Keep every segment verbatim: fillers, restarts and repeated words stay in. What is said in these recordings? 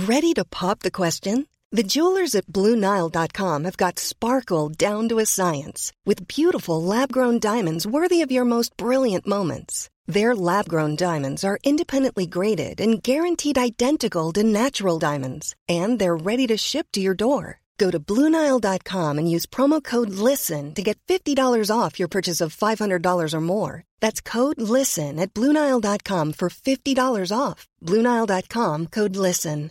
Ready to pop the question? The jewelers at Blue Nile dot com have got sparkle down to a science with beautiful lab-grown diamonds worthy of your most brilliant moments. Their lab-grown diamonds are independently graded and guaranteed identical to natural diamonds, and they're ready to ship to your door. Go to Blue Nile dot com and use promo code LISTEN to get fifty dollars off your purchase of five hundred dollars or more. That's code LISTEN at Blue Nile dot com for fifty dollars off. Blue Nile dot com, code LISTEN.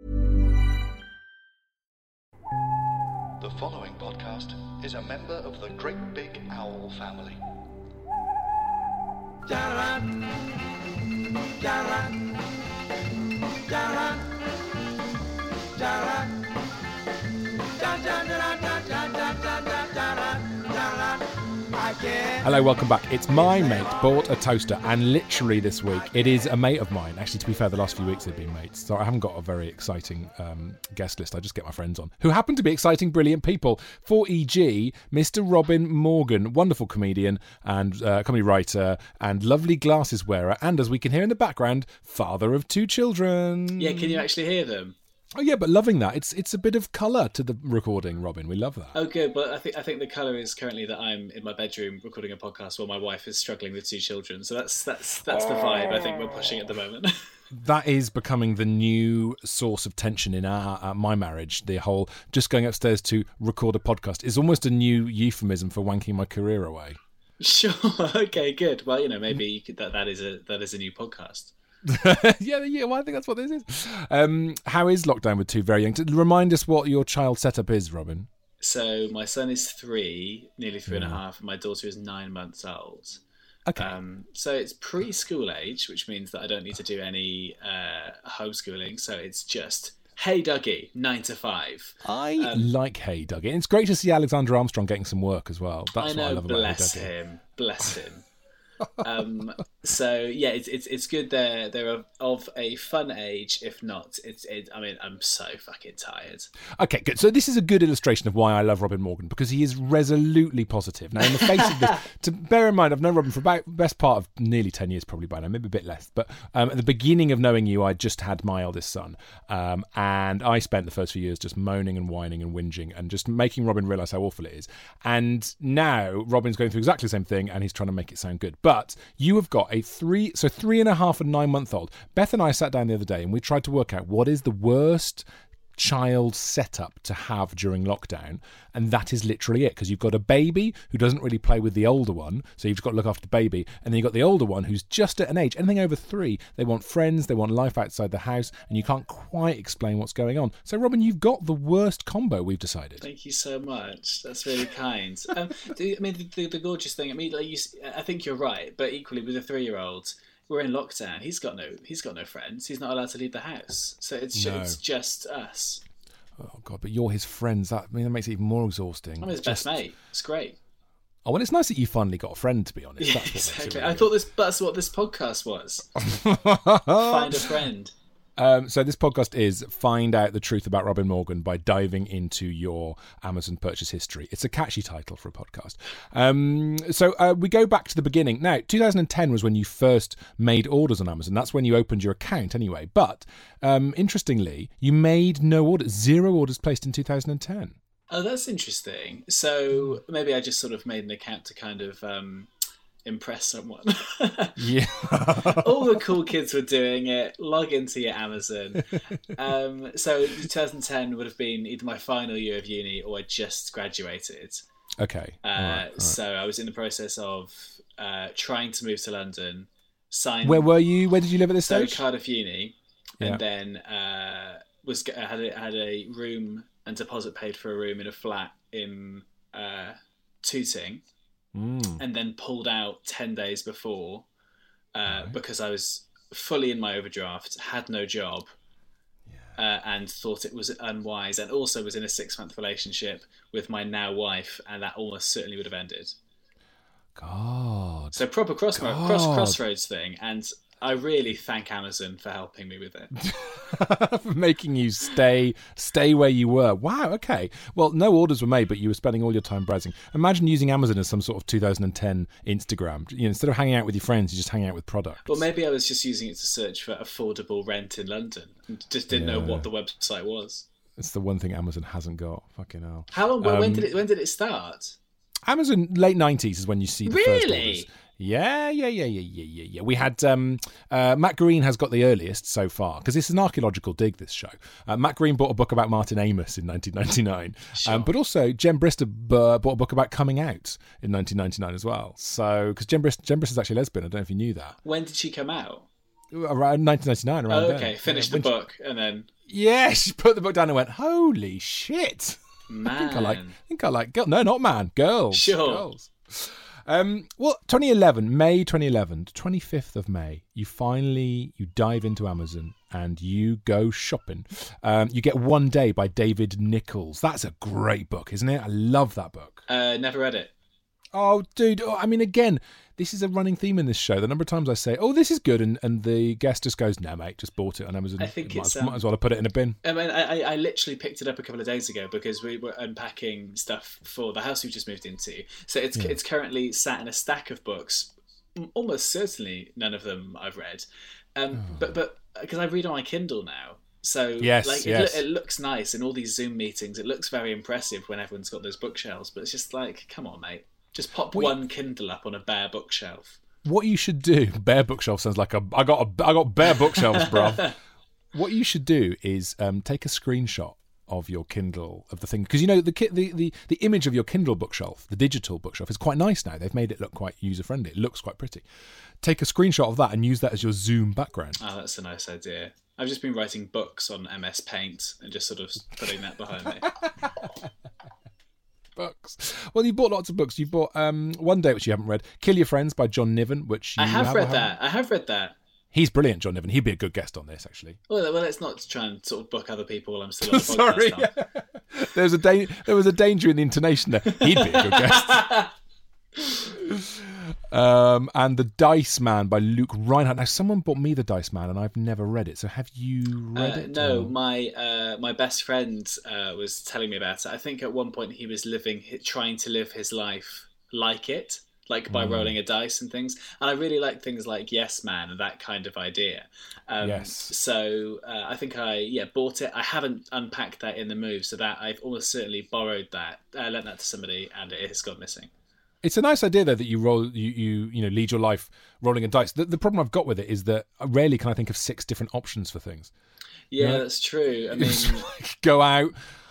The following podcast is a member of the Great Big Owl family. Hello, welcome back. It's My Mate Bought a Toaster, and literally this week it is a mate of mine. Actually, to be fair, the last few weeks they've been mates, so I haven't got a very exciting um, guest list. I just get my friends on, who happen to be exciting, brilliant people. For E G, Mister Robin Morgan, wonderful comedian and uh, comedy writer and lovely glasses wearer, and as we can hear in the background, father of two children. Yeah, can you actually hear them? Oh yeah, but loving that. It's it's a bit of colour to the recording, Robin. We love that. Oh good, but I think I think the colour is currently that I'm in my bedroom recording a podcast while my wife is struggling with two children. So that's that's that's the vibe I think we're pushing at the moment. That is becoming the new source of tension in our uh, my marriage. The whole just going upstairs to record a podcast is almost a new euphemism for wanking my career away. Sure. Okay. Good. Well, you know, maybe you could, that that is a that is a new podcast. yeah, yeah. Well, I think that's what this is. Um, how is lockdown with two very young? To remind us what your child setup is, Robin. So my son is three, nearly three and a half, and my daughter is nine months old. Okay. Um, so it's preschool age, which means that I don't need to do any uh, homeschooling. So it's just, hey, Dougie, nine to five. I um, like Hey Dougie. And it's great to see Alexander Armstrong getting some work as well. That's I know, what I love about bless Hey Dougie. him, bless him. um, so yeah, it's it's it's good. They're they're of, of a fun age. If not, it's it. I mean, I'm so fucking tired. Okay, good. So this is a good illustration of why I love Robin Morgan, because he is resolutely positive. Now, in the face of this, to bear in mind, I've known Robin for about best part of nearly ten years, probably by now, maybe a bit less. But um, at the beginning of knowing you, I just had my eldest son, um, and I spent the first few years just moaning and whining and whinging and just making Robin realise how awful it is. And now Robin's going through exactly the same thing, and he's trying to make it sound good. But you have got a three, so three and a half and nine month old. Beth and I sat down the other day and we tried to work out what is the worst child setup to have during lockdown, and that is literally it, because you've got a baby who doesn't really play with the older one, so you've got to look after the baby, and then you've got the older one who's just at an age, anything over three, they want friends, they want life outside the house, and you can't quite explain what's going on. So Robin, you've got the worst combo, we've decided. Thank you so much, that's really kind. um, the, I mean the, the, the gorgeous thing, I mean like you, I think you're right, but equally with a three-year-old, we're in lockdown. He's got no. He's got no friends. He's not allowed to leave the house. So it's No. it's just us. Oh God, but you're his friends. That, I mean, that makes it even more exhausting. I'm his Just- best mate. It's great. Oh well, it's nice that you finally got a friend. To be honest, Yeah, that's what makes it exactly. really I thought this. That's what this podcast was. good. Find a friend. Um, so this podcast is find out the truth about Robin Morgan by diving into your Amazon purchase history. It's a catchy title for a podcast. Um, so uh, we go back to the beginning. Now, two thousand ten was when you first made orders on Amazon. That's when you opened your account anyway. But um, interestingly, you made no orders, zero orders placed in two thousand ten. Oh, that's interesting. So maybe I just sort of made an account to kind of um, impress someone. Yeah. All the cool kids were doing it. Log into your Amazon. Um, so twenty ten would have been either my final year of uni or I just graduated. Okay. Uh, All right, all right. So I was in the process of uh, trying to move to London. Sign Where were you? Where did you live at this so stage? Cardiff Uni, and Yeah. then uh, was had a, had a room and deposit paid for a room in a flat in uh, Tooting. Mm. And then pulled out ten days before uh, right. because I was fully in my overdraft, had no job, yeah. uh, and thought it was unwise, and also was in a six-month relationship with my now wife, and that almost certainly would have ended. God. So proper cross God. cross crossroads thing, and I really thank Amazon for helping me with it. for making you stay stay where you were. Wow, okay. Well, no orders were made, but you were spending all your time browsing. Imagine using Amazon as some sort of two thousand ten Instagram. You know, instead of hanging out with your friends, you just hang out with products. Well, maybe I was just using it to search for affordable rent in London and just didn't yeah. know what the website was. It's the one thing Amazon hasn't got. Fucking hell. How long? Um, when did it? When did it start? Amazon late nineties is when you see the really? first orders. Yeah, yeah, yeah, yeah, yeah, yeah, yeah. We had um, uh, Matt Green has got the earliest so far because this is an archaeological dig. This show. Uh, Matt Green bought a book about Martin Amis in nineteen ninety-nine, sure. um, but also Jen Brister uh, bought a book about coming out in nineteen ninety-nine as well. So because Jen Brister, Jen Brister's actually lesbian. I don't know if you knew that. When did she come out? Around nineteen ninety-nine. Around oh, then. okay. Finished yeah, the book she, and then. Yeah, she put the book down and went, "Holy shit!" Man, I think I like. I think I like girls. No, not man. Girls. Sure. Girls. Um, well, twenty eleven, May twenty eleven, twenty-fifth of May, you finally, you dive into Amazon and you go shopping. Um, you get One Day by David Nichols. That's a great book, isn't it? I love that book. Uh, never read it. Oh, dude. Oh, I mean, again, this is a running theme in this show. The number of times I say, oh, this is good, and, and the guest just goes, no, mate, just bought it on Amazon. I think might, it's... As, Um, might as well have put it in a bin. I mean, I, I literally picked it up a couple of days ago because we were unpacking stuff for the house we just moved into. So it's yeah. it's currently sat in a stack of books. Almost certainly none of them I've read. Um, oh. But but because I read on my Kindle now. So yes, like yes. It, it looks nice in all these Zoom meetings. It looks very impressive when everyone's got those bookshelves. But it's just like, come on, mate. Just pop what one you, Kindle up on a bare bookshelf. What you should do, bare bookshelf sounds like a. I got a. I got bare bookshelves, bro. What you should do is um, take a screenshot of your Kindle of the thing, because you know the, the the the image of your Kindle bookshelf, the digital bookshelf, is quite nice now. They've made it look quite user friendly. It looks quite pretty. Take a screenshot of that and use that as your Zoom background. Oh, that's a nice idea. I've just been writing books on M S Paint and just sort of putting that behind me. Books. Well, you bought lots of books. You bought um, One Day, which you haven't read, Kill Your Friends by John Niven, which you I have, have read that. I have read that. He's brilliant, John Niven. He'd be a good guest on this, actually. Well, well, let's not try and sort of book other people while I'm still on the Sorry. podcast. there was a da- there was a danger in the intonation there. He'd be a good guest. Um, and The Dice Man by Luke Reinhardt. Now, someone bought me The Dice Man, and I've never read it. So, have you read uh, it? No, or? my uh, my best friend uh, was telling me about it. I think at one point he was living, trying to live his life like it, like by mm. rolling a dice and things. And I really like things like Yes Man and that kind of idea. Um, yes. So uh, I think I yeah bought it. I haven't unpacked that in the move, so that I've almost certainly borrowed that. I lent that to somebody, and it has gone missing. It's a nice idea, though, that you roll, you you you know, lead your life rolling a dice. The, the problem I've got with it is that rarely can I think of six different options for things. Yeah, you know? That's true. I mean, go out.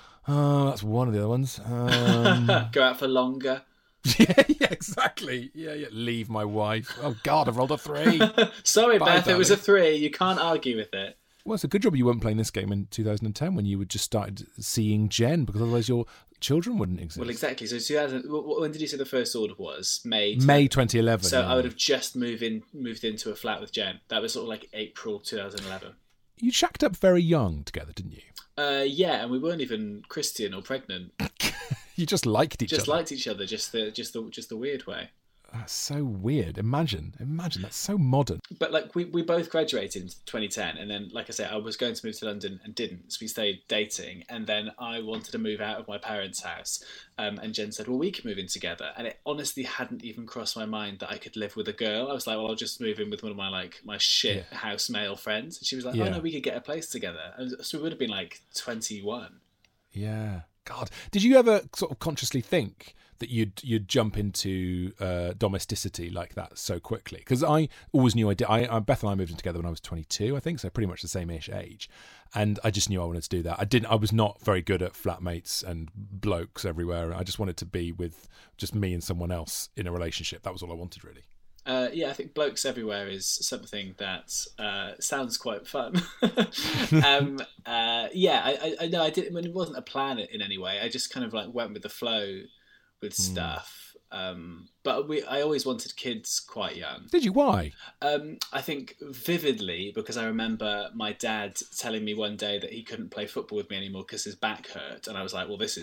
Oh, that's one of the other ones. Um... go out for longer. Yeah, yeah, exactly. Yeah, yeah. Leave my wife. Oh God, I've rolled a three. Sorry, Bye, Beth. darling. It was a three. You can't argue with it. Well, it's a good job you weren't playing this game in two thousand ten when you had just started seeing Jen, because otherwise your children wouldn't exist. Well, exactly. So, two thousand, when did you say the first order was? May. May twenty eleven. So yeah. I would have just moved in, moved into a flat with Jen. That was sort of like April twenty eleven. You shacked up very young together, didn't you? Uh, yeah, and we weren't even Christian or pregnant. You just liked each just other. Just liked each other, just the just the just the weird way. That's so weird. Imagine, imagine that's so modern. But like we, we both graduated in twenty ten, and then like I said, I was going to move to London and didn't, so we stayed dating. And then I wanted to move out of my parents' house, um, and Jen said, "Well, we can move in together." And it honestly hadn't even crossed my mind that I could live with a girl. I was like, "Well, I'll just move in with one of my like my shit yeah. house male friends." And she was like, yeah. "Oh no, we could get a place together." And so we would have been like twenty-one. Yeah. God, did you ever sort of consciously think that you'd you'd jump into uh, domesticity like that so quickly? Because I always knew I did. I, I Beth and I moved in together when I was twenty-two, I think, so pretty much the same-ish age, and I just knew I wanted to do that. I didn't. I was not very good at flatmates and blokes everywhere. I just wanted to be with just me and someone else in a relationship. That was all I wanted, really. Uh, yeah, I think blokes everywhere is something that uh, sounds quite fun. um, uh, yeah, I, I know I didn't. I mean, it wasn't a plan in any way. I just kind of like went with the flow with stuff. Mm. Um, but we, I always wanted kids quite young. Did you? Why? Um, I think vividly because I remember my dad telling me one day that he couldn't play football with me anymore because his back hurt, and I was like, "Well, this is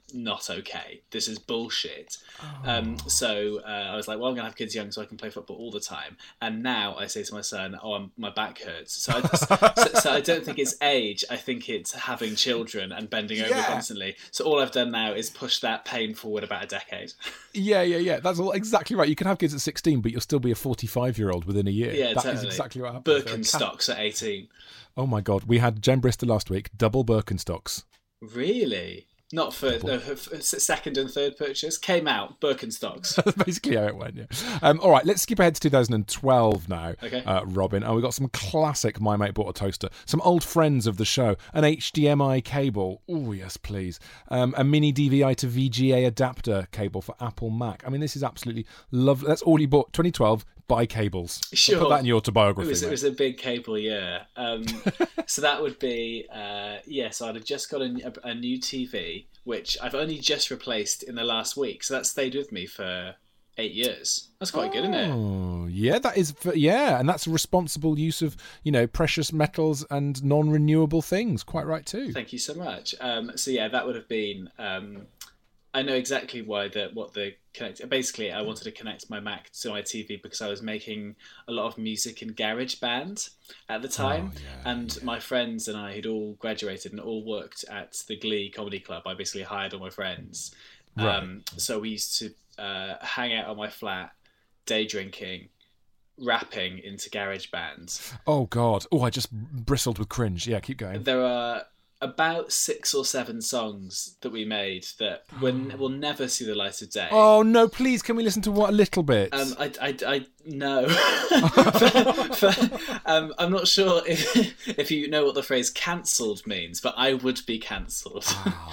not okay. This is bullshit. Oh. Um, so uh, I was like, well, I'm going to have kids young so I can play football all the time. And now I say to my son, oh, I'm, my back hurts. So I, just, so, so I don't think it's age. I think it's having children and bending over Yeah. constantly. So all I've done now is push that pain forward about a decade. Yeah, yeah, yeah. That's all exactly right. You can have kids at sixteen, but you'll still be a forty-five-year-old within a year. Yeah, That totally. is exactly what happens. Birkenstocks at eighteen. Oh my God. We had Jen Brister last week, double Birkenstocks. Really? Not for, no, for, for second and third purchase. Came out, Birkenstocks. That's basically how it went, yeah. Um, all right, let's skip ahead to two thousand twelve now, Okay. uh, Robin. And we've got some classic My Mate Bought a Toaster, some old friends of the show, an H D M I cable. Oh, yes, please. Um, a mini D V I to V G A adapter cable for Apple Mac. I mean, this is absolutely lovely. That's all you bought. twenty twelve, buy cables. Sure. Put that in your autobiography. It was, mate. it was a big cable year. Um, so that would be, uh, yeah, so I'd have just got a, a, a new T V, which I've only just replaced in the last week. So that stayed with me for eight years. That's quite good, isn't it? Oh, yeah, that is, yeah, and that's a responsible use of, you know, precious metals and non-renewable things. Quite right, too. Thank you so much. Um, so yeah, that would have been, um, I know exactly why the, what the connect, basically I wanted to connect my Mac to my T V because I was making a lot of music in GarageBand at the time. Oh, yeah, and yeah. my friends and I had all graduated and all worked at the Glee Comedy Club. I basically hired all my friends. Right. Um, so we used to uh, hang out on my flat, day drinking, rapping into GarageBand. Oh, God. Oh, I just bristled with cringe. Yeah, keep going. There are about six or seven songs that we made that will, will never see the light of day. Oh, no, please, can we listen to what a little bit? Um, I, I, I no. for, for, um, I'm not sure if if you know what the phrase "cancelled" means, but I would be cancelled.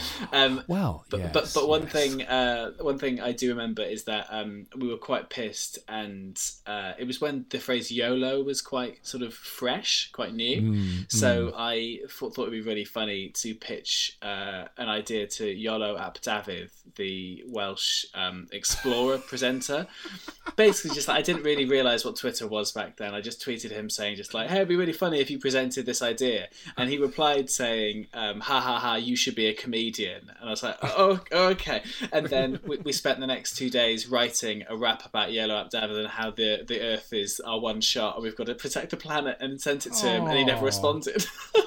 um, well, but, yes, but but one yes. thing uh, one thing I do remember is that um, we were quite pissed, and uh, it was when the phrase YOLO was quite sort of fresh, quite new. Mm, so I thought, thought it'd be really funny to pitch uh, an idea to Iolo ap Dafydd, the Welsh um, explorer presenter. Basically, just like I didn't really realise what Twitter was back then. I just tweeted him saying, just like, "Hey, it'd be really funny if you presented this idea." And he replied saying, um, "Ha ha ha, you should be a comedian." And I was like, "Oh, okay." And then we, we spent the next two days writing a rap about Iolo ap Dafydd and how the the Earth is our one shot, and we've got to protect the planet, and sent it to him, and he never Aw. responded.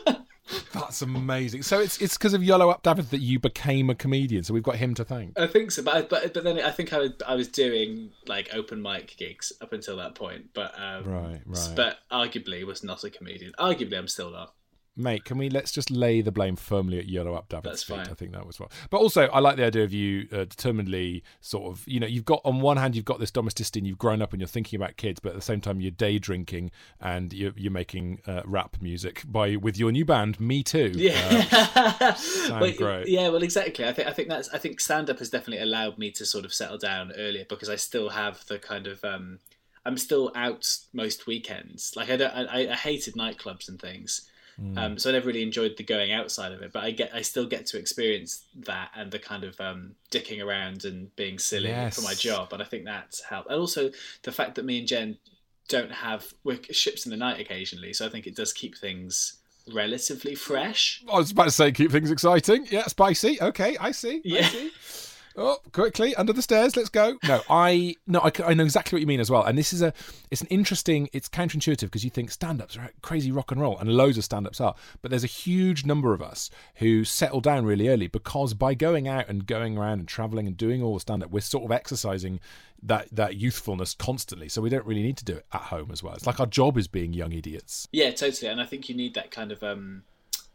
That's amazing. So it's it's because of Yellow Up David that you became a comedian. So we've got him to thank. I think so, but I, but but then I think I was I was doing like open mic gigs up until that point, but um, Right, right. But arguably was not a comedian. Arguably, I'm still not. Mate, can we let's just lay the blame firmly at Yellow Up David's That's feet? fine. I think that was what. But also, I like the idea of you uh, determinedly sort of, you know, you've got on one hand you've got this domesticity, and you've grown up and you're thinking about kids, but at the same time you're day drinking and you're, you're making uh, rap music by with your new band, Me Too. Yeah, Uh, sound Well, great. yeah. Well, exactly. I think I think that's I think stand up has definitely allowed me to sort of settle down earlier because I still have the kind of um, I'm still out most weekends. Like I don't I, I hated nightclubs and things. Mm. Um, so I never really enjoyed the going outside of it, but I get, I still get to experience that and the kind of um, dicking around and being silly Yes. for my job, and I think that's helped. And also the fact that me and Jen don't have we're ships in the night occasionally, so I think it does keep things relatively fresh. I was about to say keep things exciting. Yeah, spicy. Okay, I see. Yeah. I see. Oh, quickly under the stairs. Let's go. No, I no, I, I know exactly what you mean as well. And this is a, it's an interesting. It's counterintuitive because you think stand-ups are crazy rock and roll, and loads of stand-ups are. But there's a huge number of us who settle down really early because by going out and going around and traveling and doing all the stand-up, we're sort of exercising that that youthfulness constantly. So we don't really need to do it at home as well. It's like our job is being young idiots. Yeah, totally. And I think you need that kind of um,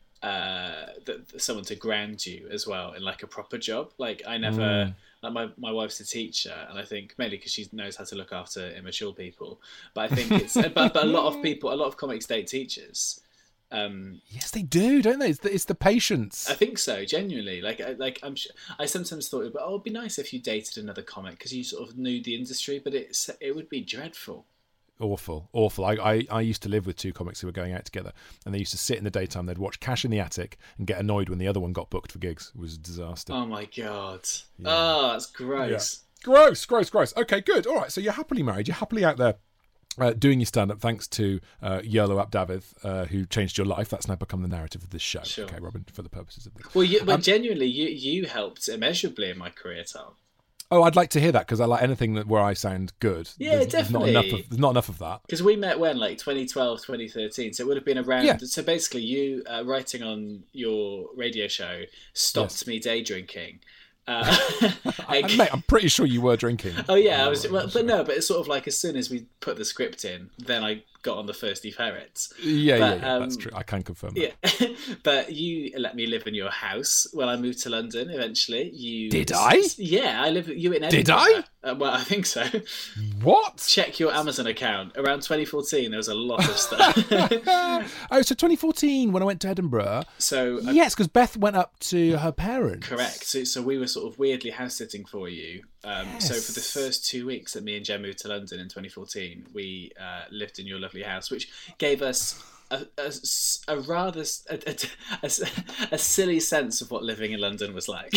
uh, that someone to ground you as well in like a proper job. Like I never, Mm. like my, my wife's a teacher, and I think mainly because she knows how to look after immature people. But I think it's, but, but a lot of people, a lot of comics date teachers. Um, Yes, they do, don't they? It's the, it's the patience. I think so, genuinely. Like, I, like I'm. Sure, I sometimes thought, oh, it'd be nice if you dated another comic because you sort of knew the industry, but it's it would be dreadful. Awful, awful. I, I, I used to live with two comics who were going out together, and they used to sit in the daytime. They'd watch Cash in the Attic and get annoyed when the other one got booked for gigs. It was a disaster. Oh my god! Oh, that's gross. Gross, gross, gross. Okay, good. All right, so you're happily married. You're happily out there uh, doing your stand-up thanks to uh, Yolo Ap David, uh, who changed your life. That's now become the narrative of this show. Sure. Okay, Robin, for the purposes of this. Well, you, but Um, genuinely, you you helped immeasurably in my career, Tom. Oh, I'd like to hear that because I like anything that where I sound good. Yeah, there's, definitely. There's not enough of, there's not enough of that. Because we met when, like twenty twelve, twenty thirteen, so it would have been around. Yeah. So basically, you uh, writing on your radio show stopped Yes. me day drinking. Uh, I, I- mate, I'm pretty sure you were drinking. oh yeah, I was. Well, but no, but it's sort of like as soon as we put the script in, then I got on the Thirsty Ferrets. Yeah, yeah, But, yeah, um, that's true. I can confirm that. Yeah, but you let me live in your house when I moved to London. Eventually, you Did I? Yeah, I live. You in Edinburgh? Did I? Uh, well, I think so. What? Check your Amazon account. Around twenty fourteen, there was a lot of stuff. Oh, so twenty fourteen when I went to Edinburgh. so uh, Yes, because Beth went up to her parents. correct. So, so we were sort of weirdly house sitting for you. Um, So Yes. for the first two weeks that me and Jen moved to London in twenty fourteen, we uh, lived in your lovely house, which gave us a, a s- a rather s- a, a, a s- a silly sense of what living in London was like.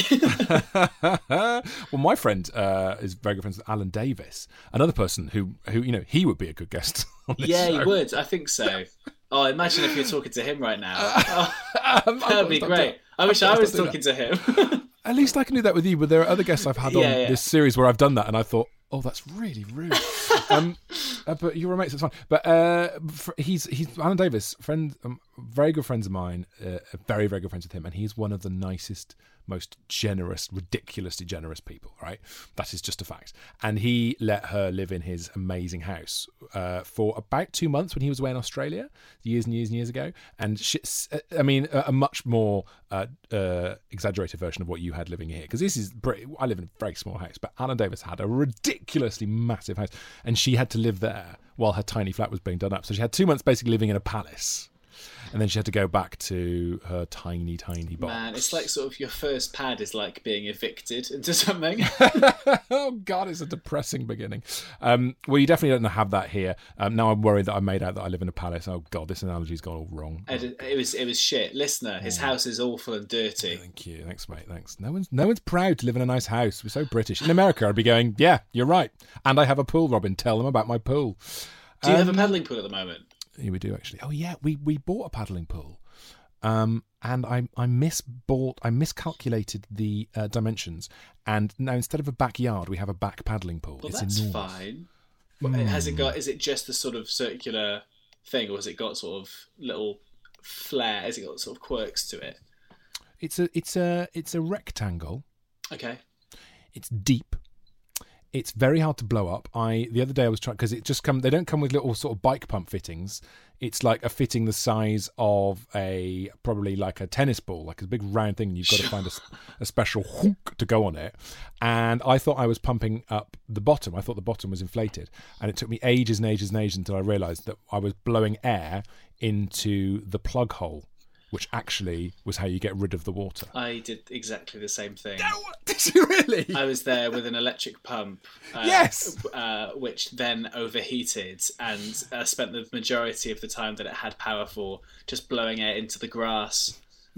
Well, my friend uh, is very good friends with Alan Davis, another person who, who you know, he would be a good guest on this yeah, show. you would. I think so. Oh, imagine if you're talking to him right now. Oh, Um, that would be great. I wish I was talking to him. At least I can do that with you, but there are other guests I've had on Yeah, yeah. this series where I've done that, and I thought, oh, that's really rude. um, uh, but you're mates, it's fine. But uh, fr- he's he's Alan Davis, friend, um, very good friends of mine, uh, very very good friends with him, and he's one of the nicest, most generous, ridiculously generous people. Right, that is just a fact. And he let her live in his amazing house uh, for about two months when he was away in Australia, years and years and years ago. And she, I mean, a, a much more uh, uh, exaggerated version of what you had living here, because this is pretty, I live in a very small house, but Alan Davis had a ridiculously massive house, and she had to live there while her tiny flat was being done up. So she had two months basically living in a palace, and then she had to go back to her tiny, tiny box. Man, it's like sort of your first pad is like being evicted into something. Oh God, it's a depressing beginning. Um, well, you definitely don't have that here. Um, now I'm worried that I made out that I live in a palace. Oh God, this analogy's gone all wrong. And it, it was it was shit. Listener, his house is awful and dirty. Thank you, thanks, mate. Thanks. No one's no one's proud to live in a nice house. We're so British. In America, I'd be going, yeah, you're right. And I have a pool, Robin. Tell them about my pool. Do you have a Um, paddling pool at the moment? Yeah, we do actually. Oh yeah, we we bought a paddling pool, um, and I I misbought I miscalculated the uh, dimensions, and now instead of a backyard, we have a back paddling pool. Well, it's that's enormous. fine. But has it got? Is it just the sort of circular thing, or has it got sort of little flair? Has it got sort of quirks to it? It's a it's a it's a rectangle. Okay. It's deep. It's very hard to blow up. I the other day I was trying because it just come. They don't come with little sort of bike pump fittings. It's like a fitting the size of a probably like a tennis ball, like a big round thing. And you've got to find a, a special hook to go on it. And I thought I was pumping up the bottom. I thought the bottom was inflated, and it took me ages and ages and ages until I realised that I was blowing air into the plug hole, which actually was how you get rid of the water. I did exactly the same thing. Did you really? I was there with an electric pump. Uh, Yes! Uh, which then overheated and uh, spent the majority of the time that it had power for just blowing air into the grass.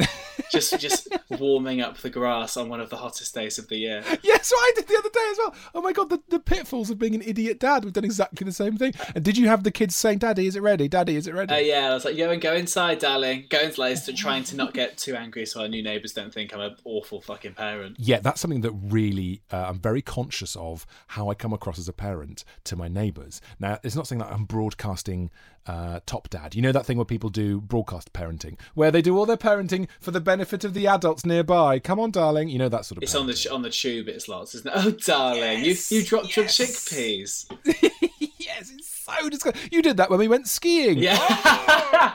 just just warming up the grass on one of the hottest days of the year. Yes, what I did the other day as well. Oh my God, the, the pitfalls of being an idiot dad. We've done exactly the same thing. And did you have the kids saying, Daddy, is it ready? Daddy, is it ready? Uh, yeah, I was like, yo, and go inside, darling. Go inside, to trying to not get too angry so our new neighbours don't think I'm an awful fucking parent. Yeah, that's something that really uh, I'm very conscious of, how I come across as a parent to my neighbours. Now, it's not saying that I'm broadcasting uh, Top Dad. You know that thing where people do broadcast parenting, where they do all their parenting for the benefit of the adults nearby. Come on, darling. You know that sort of It's parenting. on the on the tube, it's lots, isn't it? Oh, darling, Yes, you you dropped yes. your chickpeas. Yes, it's so disgusting. You did that when we went skiing. Yeah.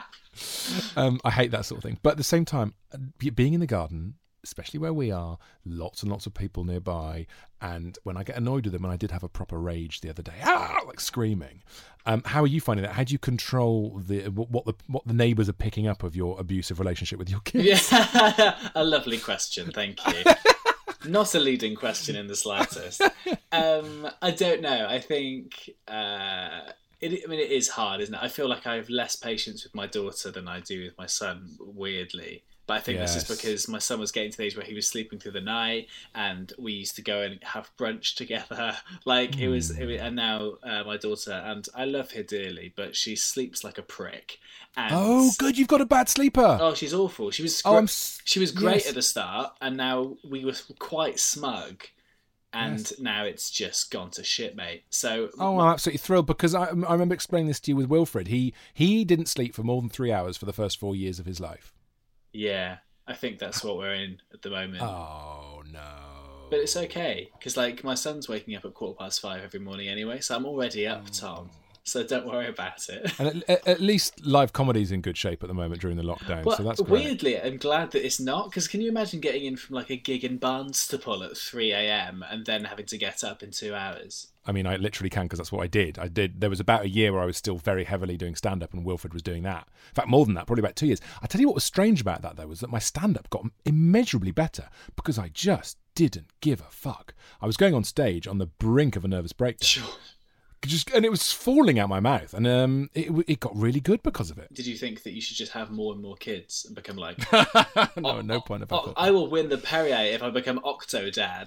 Um, I hate that sort of thing. But at the same time, be- being in the garden, especially where we are, lots and lots of people nearby, and when I get annoyed with them, and I did have a proper rage the other day, ah, like screaming. Um, how are you finding that? How do you control the what the what the neighbours are picking up of your abusive relationship with your kids? Yeah, a lovely question, thank you. Not a leading question in the slightest. Um, I don't know. I think uh, it. I mean, it is hard, isn't it? I feel like I have less patience with my daughter than I do with my son. Weirdly, But I think Yes. this is because my son was getting to the age where he was sleeping through the night, and we used to go and have brunch together. Like it was, it was and now uh, my daughter, and I love her dearly, but she sleeps like a prick. And, Oh, good. You've got a bad sleeper. Oh, she's awful. She was. Oh, gr- I'm s- she was great yes. at the start, and now we were quite smug. And Yes. now it's just gone to shit, mate. So Oh, I'm absolutely thrilled because I, I remember explaining this to you with Wilfred. He he didn't sleep for more than three hours for the first four years of his life. yeah, I think that's what we're in at the moment. Oh no! But it's okay because, like, my son's waking up at quarter past five every morning anyway, so I'm already up, Tom. So don't worry about it. And at, at least live comedy's in good shape at the moment during the lockdown, Well, so that's great. weirdly, I'm glad that it's not, because can you imagine getting in from like a gig in Barnstaple at three a.m. and then having to get up in two hours? I mean, I literally can because that's what I did. I did. There was about a year where I was still very heavily doing stand-up, and Wilfred was doing that. In fact, more than that, probably about two years. I tell you what was strange about that though was that my stand-up got immeasurably better because I just didn't give a fuck. I was going on stage on the brink of a nervous breakdown. Sure. Just and it was falling out my mouth, and um, it it got really good because of it. Did you think that you should just have more and more kids and become like, no, oh, no point of oh, effort. I will win the Perrier if I become Octodad.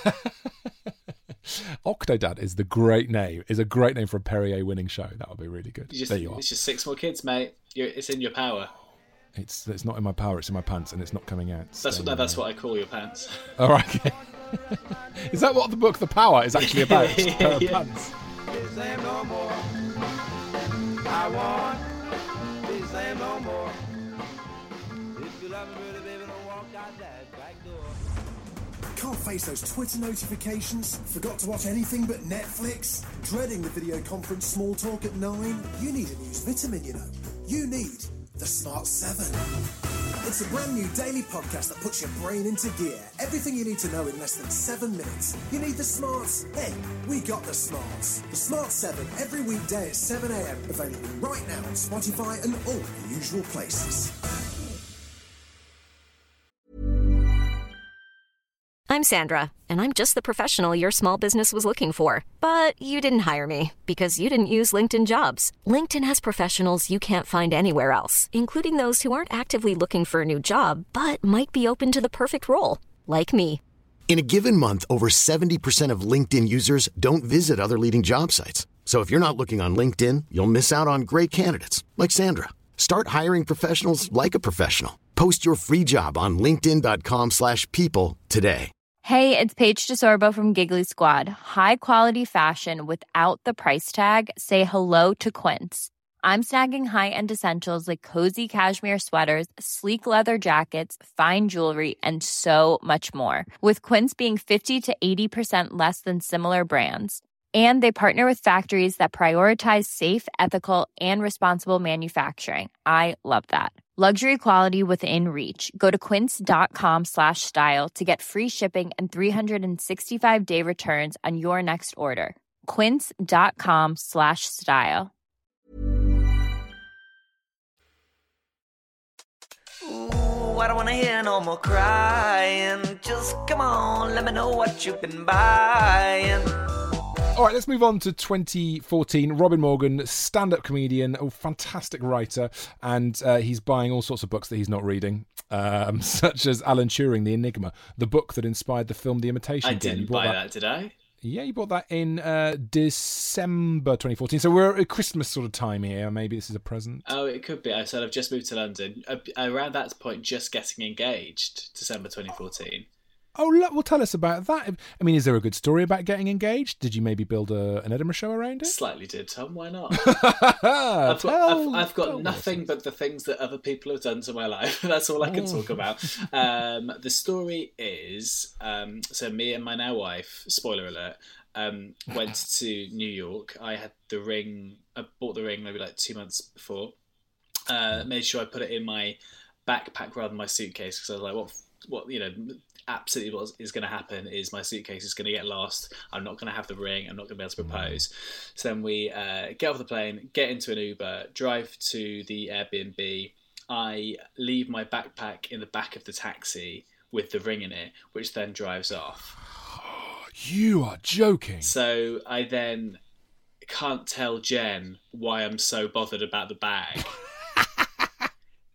Octodad is the great name. Is a great name for a Perrier winning show. That would be really good. You just, there you are. It's just six more kids, mate. You're, it's in your power. It's it's not in my power. It's in my pants, and it's not coming out. That's what no, that's what I call your pants. All right. Okay. Is that what the book The Power is actually about? Just a pair of Yeah. pants. This ain't no more. I want. This ain't no more. If you love me really, baby, don't walk out that back door. Can't face those Twitter notifications? Forgot to watch anything but Netflix? Dreading the video conference small talk at nine? You need a news vitamin, you know. You need the Smart seven. It's a brand new daily podcast that puts your brain into gear. Everything you need to know in less than seven minutes. You need the smarts? Hey, we got the smarts. The Smart seven every weekday at seven a.m. Available right now on Spotify and all the usual places. I'm Sandra, and I'm just the professional your small business was looking for. But you didn't hire me because you didn't use LinkedIn Jobs. LinkedIn has professionals you can't find anywhere else, including those who aren't actively looking for a new job, but might be open to the perfect role, like me. In a given month, over seventy percent of LinkedIn users don't visit other leading job sites. So if you're not looking on LinkedIn, you'll miss out on great candidates like Sandra. Start hiring professionals like a professional. Post your free job on linkedin.com slash people today. Hey, it's Paige DeSorbo from Giggly Squad. High quality fashion without the price tag. Say hello to Quince. I'm snagging high-end essentials like cozy cashmere sweaters, sleek leather jackets, fine jewelry, and so much more. With Quince being fifty to eighty percent less than similar brands. And they partner with factories that prioritize safe, ethical, and responsible manufacturing. I love that. Luxury quality within reach. Go to quince.com slash style to get free shipping and three sixty-five day returns on your next order. Quince.com slash style. Ooh, I don't wanna hear no more crying. Just come on, let me know what you've been buying. All right, let's move on to twenty fourteen. Robin Morgan, stand-up comedian, a fantastic writer, and uh, he's buying all sorts of books that he's not reading, um, such as Alan Turing, The Enigma, the book that inspired the film The Imitation I Game. You didn't bought buy that, did I? Yeah, you bought that in uh, December twenty fourteen. So we're at Christmas sort of time here. Maybe this is a present. Oh, it could be. I said I've just moved to London. Uh, Around that point, just getting engaged, December twenty fourteen. Oh, look, well, tell us about that. I mean, is there a good story about getting engaged? Did you maybe build a, an Edinburgh show around it? Slightly did, Tom. Why not? I've got, Tell- I've, I've got tell nothing us. but the things that other people have done to my life. That's all I can talk about. Um, the story is, um, so me and my now wife, spoiler alert, um, went to New York. I had the ring, I bought the ring maybe like two months before. Uh, made sure I put it in my backpack rather than my suitcase because I was like, what, what, you know, absolutely what is going to happen is my suitcase is going to get lost. I'm not going to have the ring. I'm not going to be able to propose. So then we uh, get off the plane, get into an Uber, drive to the Airbnb. I leave my backpack in the back of the taxi with the ring in it, which then drives off. You are joking. So I then can't tell Jen why I'm so bothered about the bag.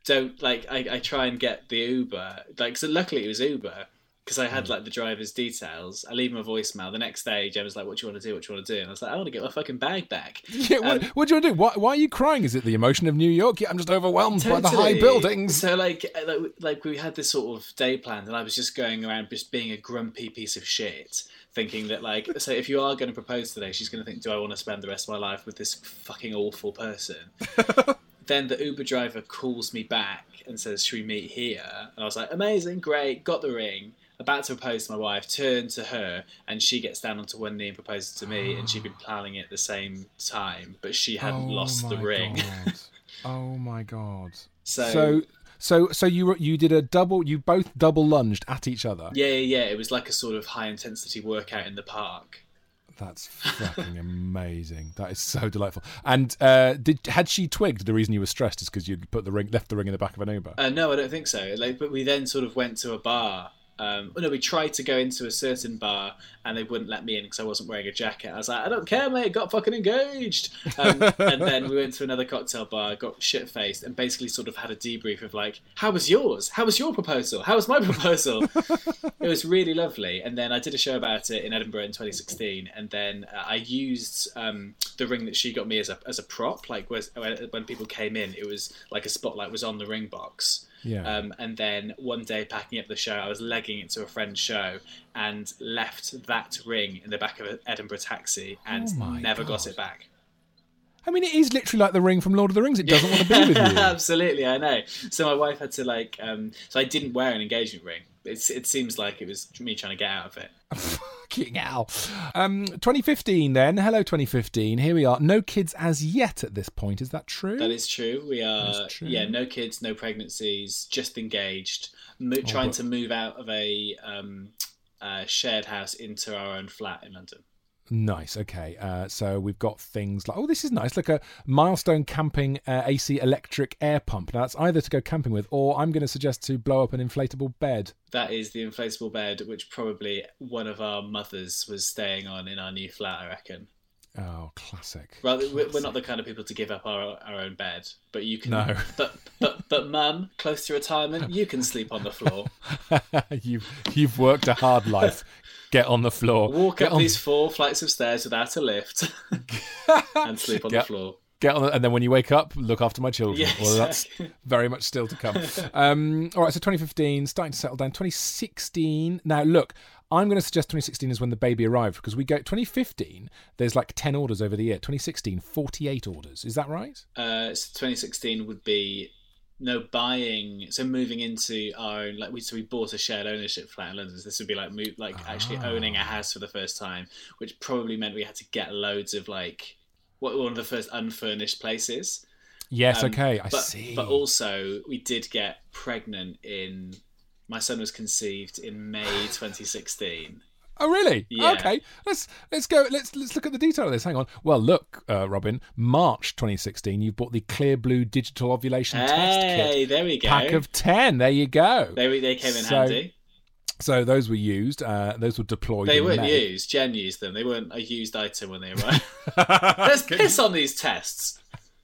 don't like. I, I try and get the Uber. Like, so luckily it was Uber. Because I had like the driver's details. I leave him a voicemail. The next day, Jem was like, "What do you want to do? What do you want to do?" And I was like, "I want to get my fucking bag back." Yeah, what, um, what do you want to do? Why, why are you crying? Is it the emotion of New York? Yeah, I'm just overwhelmed totally. by the high buildings. So like, like, like we had this sort of day planned, and I was just going around just being a grumpy piece of shit, thinking that like, so if you are going to propose today, she's going to think, "Do I want to spend the rest of my life with this fucking awful person?" Then the Uber driver calls me back and says, "Should we meet here?" And I was like, "Amazing, great, got the ring." About to propose to my wife, turned to her, and she gets down onto one knee and proposes to me, and she'd been planning it at the same time, but she hadn't oh lost the ring. God. Oh my God! So, so, so, so you were, you did a double. You both double lunged at each other. Yeah, yeah, yeah. It was like a sort of high intensity workout in the park. That's fucking amazing. That is so delightful. And uh, did had she twigged the reason you were stressed is because you'd put the ring, left the ring in the back of an Uber? Uh, no, I don't think so. Like, but we then sort of went to a bar. Um, no, we tried to go into a certain bar and they wouldn't let me in because I wasn't wearing a jacket. I was like, "I don't care, mate, got fucking engaged." Um, and then we went to another cocktail bar, got shit-faced, and basically sort of had a debrief of like, "How was yours? How was your proposal? How was my proposal?" It was really lovely. And then I did a show about it in Edinburgh in twenty sixteen, and then uh, I used um, the ring that she got me as a as a prop. Like was, when people came in, it was like a spotlight was on the ring box. Yeah. Um, and then one day packing up the show, I was legging it to a friend's show and left that ring in the back of an Edinburgh taxi and Oh my never God. got it back. I mean, it is literally like the ring from Lord of the Rings. It doesn't want to be with you. Absolutely, I know. So my wife had to like, um, so I didn't wear an engagement ring. It's, it seems like it was me trying to get out of it. Fucking hell. Um, twenty fifteen then. Hello, twenty fifteen. Here we are. No kids as yet at this point. Is that true? That is true. We are, That's true. yeah, no kids, no pregnancies, just engaged, Mo- Oh, trying but- to move out of a um, uh, shared house into our own flat in London. Nice. Okay. Uh, so we've got things like, oh, this is nice. Like a Milestone Camping uh, A C electric air pump. Now, that's either to go camping with, or I'm going to suggest to blow up an inflatable bed. That is the inflatable bed, which probably one of our mothers was staying on in our new flat, I reckon. Oh, classic. Well, we're- we're Classic. not the kind of people to give up our our own bed, but you can. No. But but but, Mum, close to retirement, you can sleep on the floor. you've you've worked a hard life. Get on the floor. Walk Get up on, these four flights of stairs without a lift, and sleep on Get- the floor. Get on, the, and then when you wake up, look after my children. Yeah, well, that's exactly. very much still to come. Um, all right, so twenty fifteen, starting to settle down. twenty sixteen. Now, look, I'm going to suggest twenty sixteen is when the baby arrived because we go twenty fifteen. There's like ten orders over the year. twenty sixteen, forty-eight orders. Is that right? Uh, so twenty sixteen would be no buying. So moving into our own, like we so we bought a shared ownership flat in London. So this would be like move, like actually owning a house for the first time, which probably meant we had to get loads of like what one of the first unfurnished places. Yes. Um, okay, I but, see. But also we did get pregnant in. My son was conceived in May twenty sixteen. Oh really? Yeah. Okay. Let's let's go. Let's let's look at the detail of this. Hang on. Well, look, uh, Robin. March twenty sixteen. You bought the Clear Blue digital ovulation test Hey, kit. there we go. Pack of ten. There you go. They they came in So- handy. So those were used. Uh, those were deployed. They in weren't May. used. Jen used them. They weren't a used item when they arrived. Let's piss on these tests.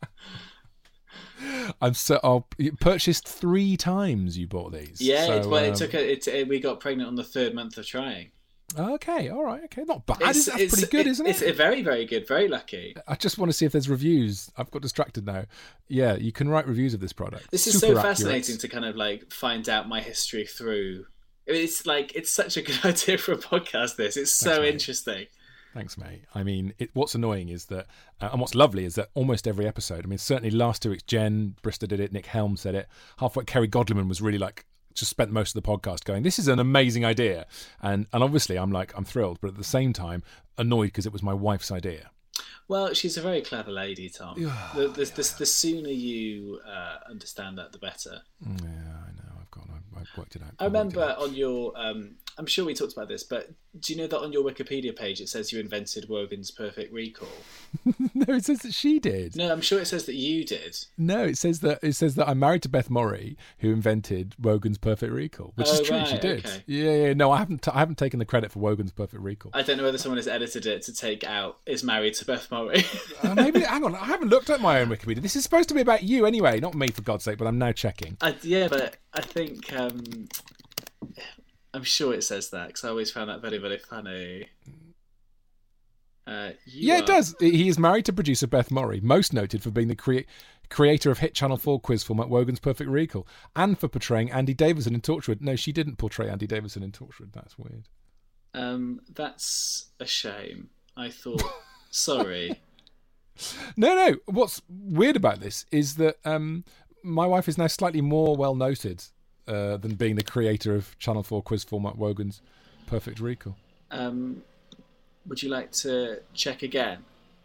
I'm so. Oh, you purchased three times. You bought these. Yeah, So, it, well, it um, took a, it, it. We got pregnant on the third month of trying. Okay. All right. Okay. Not bad. It's, That's it's- pretty good, it- isn't It's it? very, very good. Very lucky. I just want to see if there's reviews. I've got distracted now. Yeah, you can write reviews of this product. This is Super so accurate. fascinating to kind of like find out my history through. It's like it's such a good idea for a podcast. This it's so Thanks, mate. interesting. Thanks, mate. I mean, it, what's annoying is that, uh, and what's lovely is that almost every episode, I mean, certainly last two weeks, Jen Brister did it, Nick Helm said it, halfway, Kerry Godliman was really like, just spent most of the podcast going, this is an amazing idea. And and obviously I'm like, I'm thrilled, but at the same time, annoyed because it was my wife's idea. Well, she's a very clever lady, Tom. Yeah, the, the, the, the sooner you uh, understand that, the better. Yeah, I know. I've got, I've, I've worked it out. I I've worked it remember out. on your um, I'm sure we talked about this, but do you know that on your Wikipedia page it says you invented Wogan's Perfect Recall? No, it says that she did. No, I'm sure it says that you did. No, it says that it says that I'm married to Beth Morrey, who invented Wogan's Perfect Recall, which oh, is true. Right, she did. Okay. Yeah, yeah. No, I haven't. T- I haven't taken the credit for Wogan's Perfect Recall. I don't know whether someone has edited it to take out "is married to Beth Morrey." uh, maybe. Hang on, I haven't looked at my own Wikipedia. This is supposed to be about you anyway, not me, for God's sake. But I'm now checking. I, yeah, but I think um, I'm sure it says that because I always found that very, very funny. Uh, yeah, are... it does. He is married to producer Beth Morrey, most noted for being the crea- creator of hit Channel four quiz format Wogan's Perfect Recall, and for portraying Andy Davison in Torchwood. No, she didn't portray Andy Davison in Torchwood. That's weird. Um, that's a shame. I thought. Sorry. No, no. What's weird about this is that um, my wife is now slightly more well noted uh, than being the creator of Channel four quiz format Wogan's Perfect Recall. Um. Would you like to check again?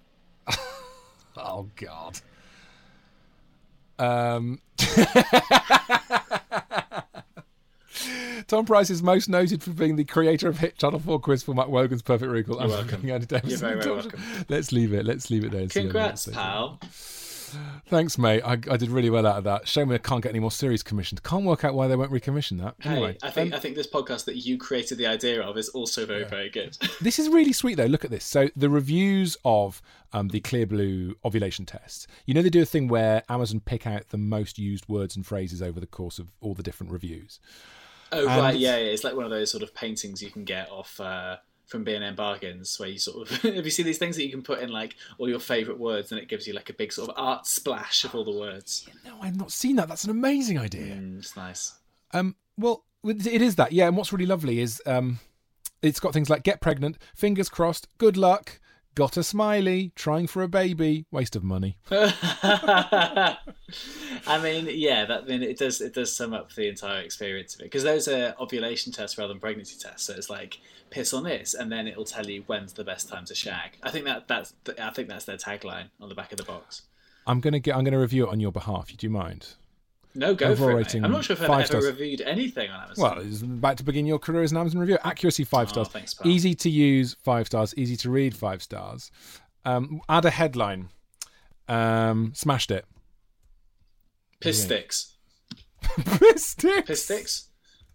Oh, God. Um, Tom Price is most noted for being the creator of hit Channel four quiz format Wogan's Perfect Recall. You're welcome. You're very, very welcome. Let's leave it. Let's leave it there. And Congrats, see pal. Thanks, mate. I, I did really well out of that. Shame I can't get any more series commissioned. Can't work out why they won't recommission that. Hey, anyway, I think um, I think this podcast that you created the idea of is also very, yeah. very good. This is really sweet, though. Look at this. So the reviews of um, the Clear Blue ovulation tests, you know, they do a thing where Amazon pick out the most used words and phrases over the course of all the different reviews. Oh, and right. Yeah, yeah. It's like one of those sort of paintings you can get off... Uh... from B and M Bargains, where you sort of have you seen these things that you can put in like all your favourite words and it gives you like a big sort of art splash of all the words? Yeah, no, I've not seen that. That's an amazing idea. Mm, it's nice. Um, well, it is that, yeah. And what's really lovely is um, it's got things like get pregnant, fingers crossed, good luck, got a smiley, trying for a baby, waste of money. I mean, yeah, that I mean it does it does sum up the entire experience of it, because those are ovulation tests rather than pregnancy tests. So it's like piss on this, and then it'll tell you when's the best time to shag. I think that that's I think that's their tagline on the back of the box. I'm gonna get I'm gonna review it on your behalf. Do you mind? No, go for it. Mate. I'm not sure if I've ever stars. reviewed anything on Amazon. Well, it's about to begin your career as an Amazon reviewer. Accuracy five stars. Oh, thanks, pal. Easy to use five stars. Easy to read five stars. Um, add a headline. Um, smashed it. Piss sticks. Piss sticks. Piss sticks.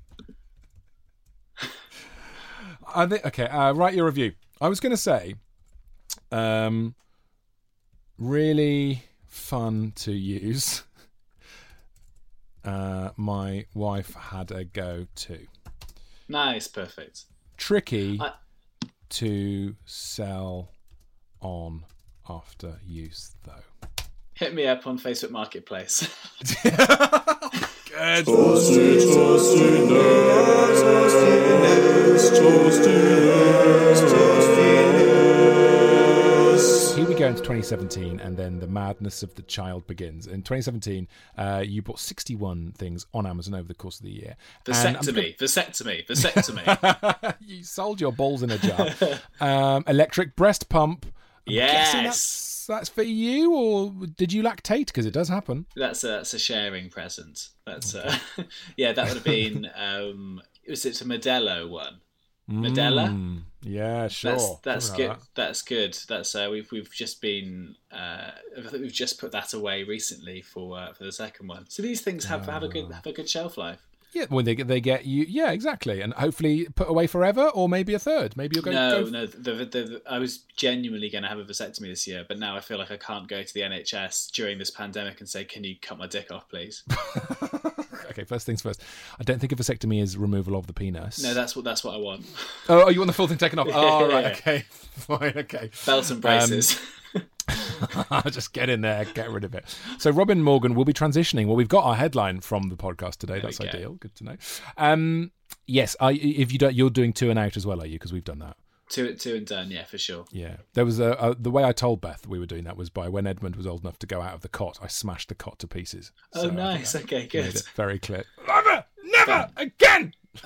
I think okay. Uh, write your review. I was going to say, um, really fun to use. Uh, my wife had a go too. Nice, perfect. Tricky I... to sell on after use, though. Hit me up on Facebook Marketplace. Good. Toasty, toasty news, toasty news, toasty news, toasty news. Here we go into twenty seventeen, and then the madness of the child begins. In twenty seventeen, uh, you bought sixty-one things on Amazon over the course of the year. Vasectomy, vasectomy, vasectomy. You sold your balls in a jar. um, electric breast pump. I'm yes. That's, that's for you, or did you lactate? Because it does happen. That's a, that's a sharing present. That's uh, yeah, that would have been. Um, it was it's a Modelo one. Modella. Mm, yeah, sure. That's that's Something good. like that. That's good. That's uh, we've we've just been. Uh, I think we've just put that away recently for uh, for the second one. So these things have have a good have a good shelf life. Yeah, when they get they get you, yeah, exactly, and hopefully put away forever, or maybe a third. Maybe you'll go. No, go... no. The, the, the, I was genuinely going to have a vasectomy this year, but now I feel like I can't go to the N H S during this pandemic and say, "Can you cut my dick off, please?" Okay, first things first. I don't think a vasectomy is removal of the penis. No, that's what that's what I want. Oh, oh you want the full thing taken off? Yeah, oh, right, yeah. okay, fine, okay. Belt and braces. Um, just get in there, get rid of it. So Robin Morgan will be transitioning. Well, we've got our headline from the podcast today. There That's ideal. Good to know. Um, yes, I, if you don't, you're doing two and out as well, are you? Because we've done that. Two, two and done, yeah, for sure. Yeah, there was a, a the way I told Beth we were doing that was by when Edmund was old enough to go out of the cot, I smashed the cot to pieces. Oh, So nice. Okay, good. Made it very clear. Never, never again.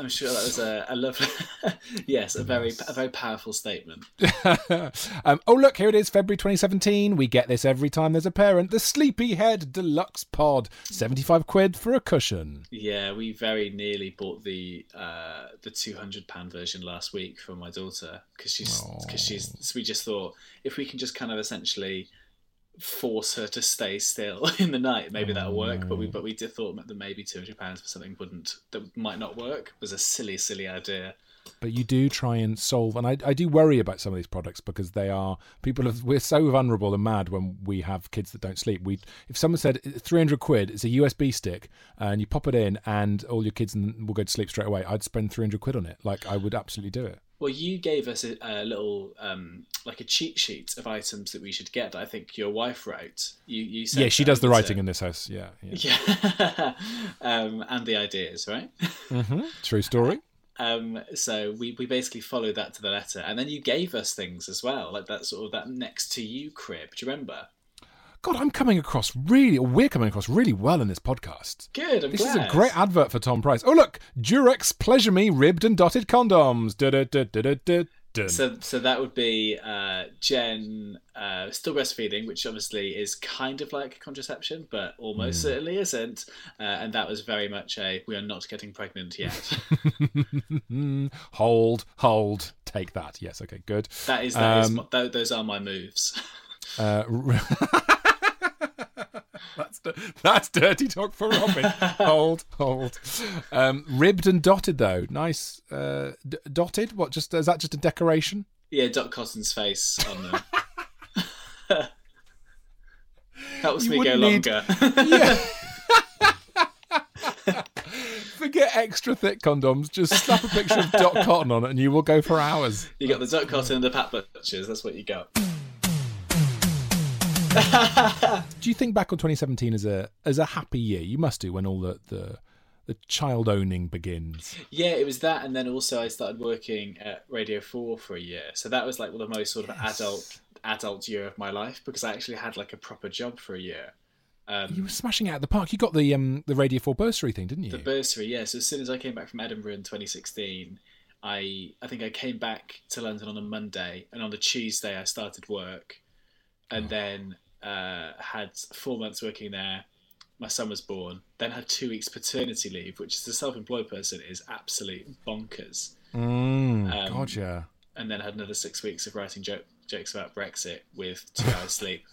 I'm sure that was a, a lovely, yes, a very a very powerful statement. um, oh, look, here it is, February twenty seventeen. We get this every time there's a parent. The Sleepyhead Deluxe Pod, seventy-five quid for a cushion. Yeah, we very nearly bought the uh, the two hundred pound version last week for my daughter because she's because she's. So we just thought if we can just kind of essentially force her to stay still in the night, maybe that'll work. But we but we did thought that maybe two hundred pounds for something wouldn't that might not work. It was a silly silly idea. But you do try and solve, and I, I do worry about some of these products because they are people. Have, we're so vulnerable and mad when we have kids that don't sleep. We, if someone said three hundred quid, it's a U S B stick, and you pop it in, and all your kids will go to sleep straight away. I'd spend three hundred quid on it. Like I would absolutely do it. Well, you gave us a, a little, um, like a cheat sheet of items that we should get. That I think your wife wrote. You, you yeah, she does the writing to... in this house. Yeah, yeah, yeah. um, and the ideas, right? Mm-hmm. True story. Um, so we, we basically followed that to the letter, and then you gave us things as well, like that sort of that next to you crib. Do you remember? God, I'm coming across really, or we're coming across really well in this podcast. Good, I'm this glad. This is a great advert for Tom Price. Oh, look, Durex Pleasure Me ribbed and dotted condoms. Da, da, da, da, da, da. So, so that would be uh, Jen uh, still breastfeeding, which obviously is kind of like contraception, but almost mm. certainly isn't. Uh, and that was very much a we are not getting pregnant yet. hold, hold, take that. Yes, okay, good. That is that um, is th- those are my moves. uh, That's that's dirty talk for Robin. hold, hold. Um, ribbed and dotted though, nice. Uh, d- dotted? What? Just is that just a decoration? Yeah, Dot Cotton's face on them. Helps you me go need... longer. Yeah. Forget extra thick condoms. Just slap a picture of Dot Cotton on it, and you will go for hours. You got the Dot Cotton and the Pat Butchers. That's what you got. Do you think back on twenty seventeen as a as a happy year? You must do when all the, the the child owning begins. Yeah, it was that, and then also I started working at Radio four for a year, so that was like the most sort of yes. adult adult year of my life because I actually had like a proper job for a year. Um, you were smashing it out of the park. You got the um the Radio four bursary thing, didn't you? The bursary, yeah. So as soon as I came back from Edinburgh in twenty sixteen, I I think I came back to London on a Monday, and on the Tuesday I started work. And then uh, had four months working there. My son was born. Then had two weeks paternity leave, which as a self-employed person is absolute bonkers. Mm, um, God, yeah. And then had another six weeks of writing joke, jokes about Brexit with two hours sleep.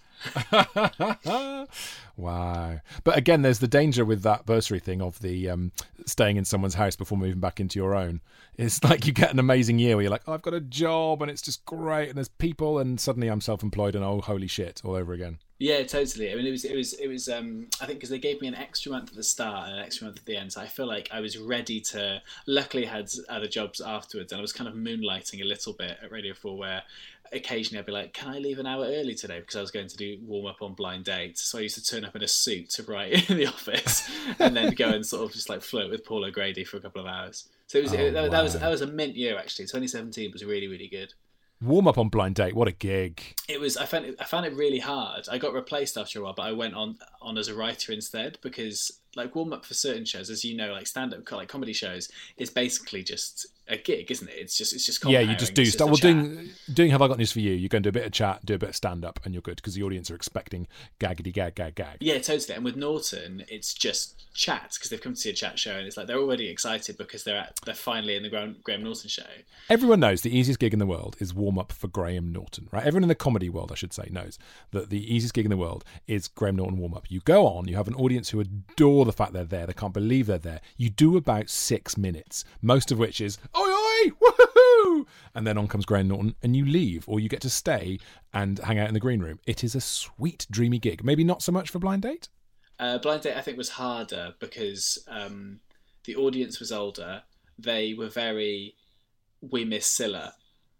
Wow. But again, there's the danger with that bursary thing of the um, staying in someone's house before moving back into your own. It's like you get an amazing year where you're like, oh, I've got a job and it's just great and there's people, and suddenly I'm self-employed and oh, holy shit, all over again. Yeah, totally. I mean, it was, it was, it was. Um, I think because they gave me an extra month at the start and an extra month at the end, so I feel like I was ready to. Luckily, I had other jobs afterwards, and I was kind of moonlighting a little bit at Radio four, where occasionally I'd be like, "Can I leave an hour early today?" Because I was going to do warm up on Blind Date, so I used to turn up in a suit to write in the office, and then go and sort of just like flirt with Paul O'Grady for a couple of hours. So it was, oh, it, that, wow. that was that was a mint year actually. twenty seventeen was really really good. Warm up on Blind Date, what a gig! It was. I found it. I found it really hard. I got replaced after a while, but I went on on as a writer instead because, like, warm up for certain shows, as you know, like stand up, like comedy shows, is basically just a gig, isn't it? It's just it's just yeah. You just do stuff. Well, doing doing Have I Got News for You? You're going to do a bit of chat, do a bit of stand up, and you're good because the audience are expecting gaggedy gag gag gag. Yeah, totally. And with Norton, it's just chat because they've come to see a chat show, and it's like they're already excited because they're at, they're finally in the Graham, Graham Norton show. Everyone knows the easiest gig in the world is warm up for Graham Norton, right? Everyone in the comedy world, I should say, knows that the easiest gig in the world is Graham Norton warm up. You go on, you have an audience who adore the fact they're there, they can't believe they're there. You do about six minutes, most of which is oi oi woohoo, and then on comes Graham Norton, and you leave, or you get to stay and hang out in the green room. It is a sweet, dreamy gig. Maybe not so much for Blind Date. Uh, Blind Date, I think, was harder because um, the audience was older. They were very, we miss Scylla,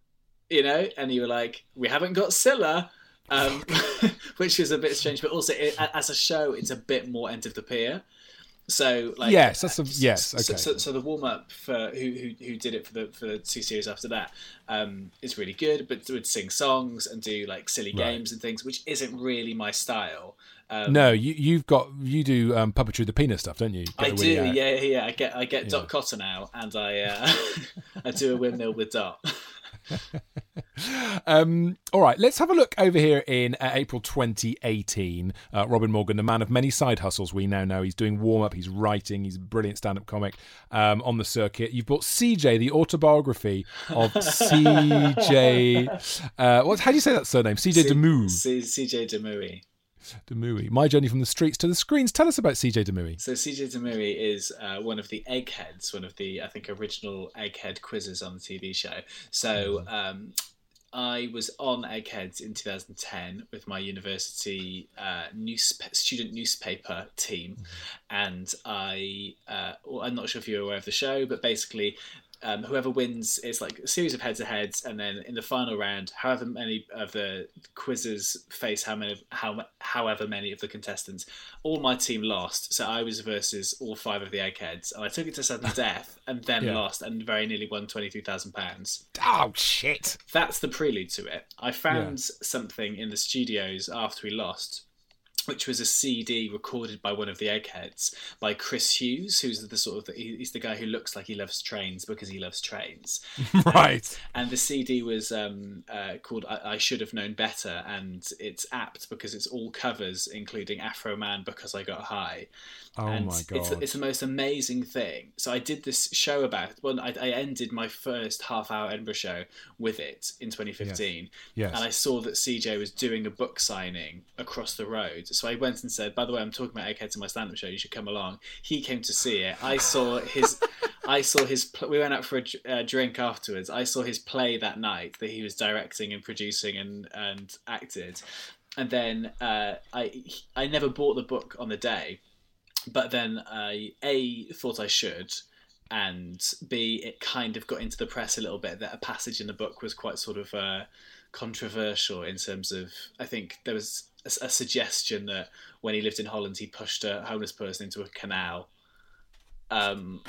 you know, and you were like, we haven't got Scylla, um, which is a bit strange. But also, it, as a show, it's a bit more end of the pier. So, like, yes, that's a, yes, okay. So, so, so the warm up for who who who did it for the for the two series after that um, is really good, but would sing songs and do like silly games right. and things, which isn't really my style. Um, no, you you've got you do um, puppetry the penis stuff, don't you? Get I the do, willy out. yeah, yeah. I get I get Yeah. Dot Cotton out, and I uh, I do a windmill with Dot. Um, all right, let's have a look over here in uh, April twenty eighteen. Uh, Robin Morgan, the man of many side hustles, we now know. He's doing warm-up, he's writing, he's a brilliant stand-up comic um, on the circuit. You've bought C J, the autobiography of C J... Uh, what, how do you say that surname? C J Demouy. C- CJ Demouy. Demouy. My Journey from the Streets to the Screens. Tell us about C J Demouy. So C J Demouy is uh, one of the eggheads, one of the, I think, original egghead quizzes on the T V show. So um, I was on Eggheads in two thousand ten with my university uh, news student newspaper team, and I uh, well, I'm not sure if you're aware of the show, but basically um, whoever wins, it's like a series of head-to-heads, and then in the final round, however many of the quizzes face how many, how however many of the contestants, all my team lost. So I was versus all five of the Eggheads, and I took it to sudden death, and then Yeah. lost, and very nearly won twenty-three thousand pounds. Oh, shit. That's the prelude to it. I found something in the studios after we lost, which was a C D recorded by one of the Eggheads, by Chris Hughes, who's the sort of the, he's the guy who looks like he loves trains because he loves trains. Right. And, and the C D was um, uh, called I, I Should Have Known Better, and it's apt because it's all covers, including Afro Man, Because I Got High. Oh, and my It's, God. it's the most amazing thing. So I did this show about it. Well, I, I ended my first half-hour Edinburgh show with it in twenty fifteen. Yes. And I saw that C J was doing a book signing across the road. So I went and said, by the way, I'm talking about Eggheads in my stand-up show. You should come along. He came to see it. I saw his... I saw his... Pl- we went out for a dr- uh, drink afterwards. I saw his play that night that he was directing and producing and, and acted. And then uh, I I never bought the book on the day. But then I, A, thought I should, and B, it kind of got into the press a little bit that a passage in the book was quite sort of uh, controversial in terms of, I think there was a, a suggestion that when he lived in Holland, he pushed a homeless person into a canal. Um,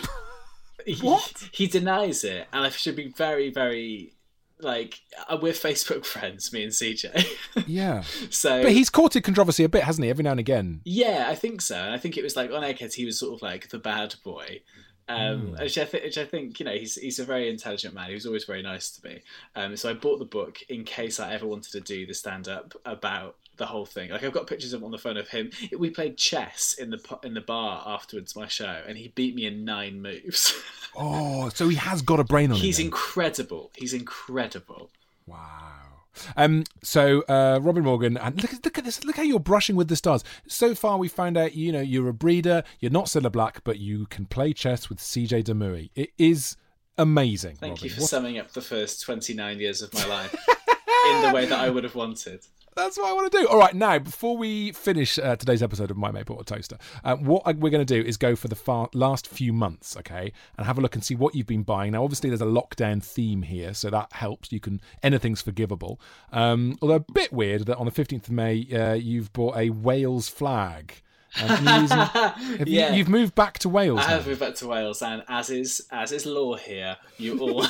What? He, he denies it, and I should be very, very... Like, we're Facebook friends, me and C J. Yeah. So, But he's courted controversy a bit, hasn't he, every now and again? yeah, I think so. And I think it was like on Eggheads, he was sort of like the bad boy. Um, Mm. which, I th- which I think, you know, he's he's a very intelligent man. He was always very nice to me. Um, so I bought the book in case I ever wanted to do the stand-up about the whole thing. Like, I've got pictures of on the phone of him. We played chess in the pu- in the bar afterwards, my show, and he beat me in nine moves. Oh, so he has got a brain on him. He's then. incredible. He's incredible. Wow. Um, so uh, Robin Morgan, and look, look at this. Look how you're brushing with the stars. So far, we found out. You know, you're a breeder. You're not Cilla Black, but you can play chess with C J Demouy. It is amazing. Thank Robin. you for What- summing up the first twenty-nine years of my life in the way that I would have wanted. That's what I want to do. All right, now, before we finish uh, today's episode of My Mate Bought a Toaster, uh, what I- we're going to do is go for the far- last few months, okay, and have a look and see what you've been buying. Now, obviously, there's a lockdown theme here, so that helps. You can anything's forgivable. Um, although a bit weird that on the fifteenth of May, uh, you've bought a Wales flag. Um, and you're using- have you, Yeah. you've moved back to Wales. I have now. moved back to Wales, and as is as is law here, you all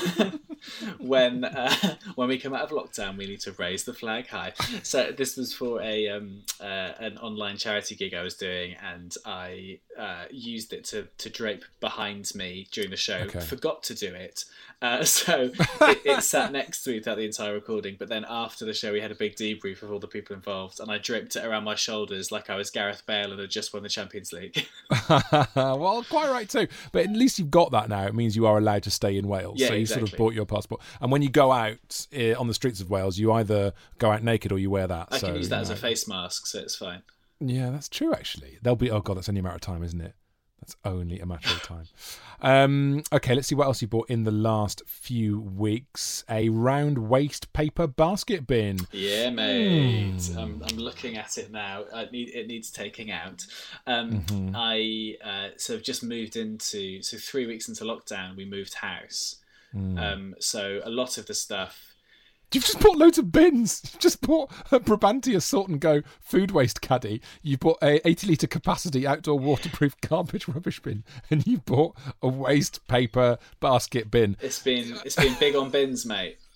when uh, when we come out of lockdown, we need to raise the flag high. So this was for a um, uh, an online charity gig I was doing, and I uh, used it to to drape behind me during the show. Okay. Forgot to do it, uh, so it, it sat next to me throughout the entire recording. But then after the show, we had a big debrief of all the people involved, and I draped it around my shoulders like I was Gareth Bale and had just won the Champions League. Well, quite right too. But at least you've got that now. It means you are allowed to stay in Wales. Yeah, so you sort of exactly. bought your passport. And when you go out uh, on the streets of Wales, you either go out naked or you wear that. I so, can use that you as a know. face mask, so it's fine. Yeah, that's true, actually. They'll be, oh God, that's only a matter of time, isn't it? That's only a matter of time. Um, okay, let's see what else you bought in the last few weeks. A round waste paper basket bin. Yeah, mate. Hmm. I'm, I'm looking at it now. I need, it needs taking out. Um, Mhm. I uh, so I've just moved into, so three weeks into lockdown, we moved house. Mm. Um, so a lot of the stuff, You've just bought loads of bins. You've just bought a Brabantia Sort and Go food waste caddy. You've bought a eighty litre capacity outdoor waterproof garbage rubbish bin. And you've bought a waste paper basket bin. it's been it's been big on bins, mate.